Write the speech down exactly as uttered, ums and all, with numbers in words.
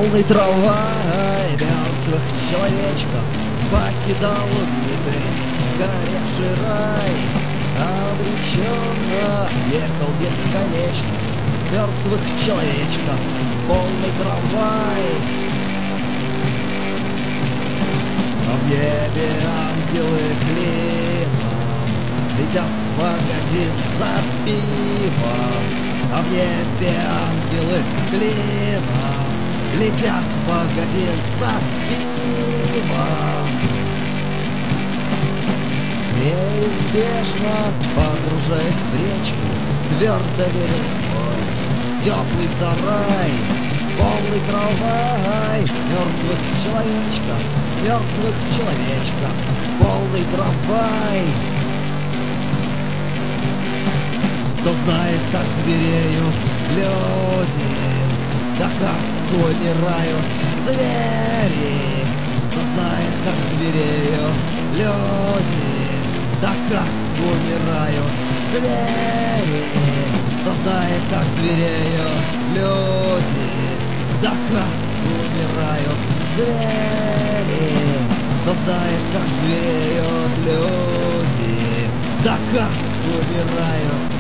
полный трамвай мертвых человечков покидал убитый горевший рай. Обреченно ехал бесконечно мертвых человечков полный трамвай. А в небе ангелы клином летят в магазин за пивом. А в небе ангелы клином летят в магазин за пивом. Неизбежно погружаясь в речку, твердо верил свой теплый сарай. Полный трамвай мертвых человечков, мертвых человечков, полный трамвай. Кто знает, как звереют люди, да как умирают звери. Кто знает, как звереют люди, да как умирают звери. Кто знает, как звереют люди, да как умирают звери. Кто знает, как звереют люди, да как умирают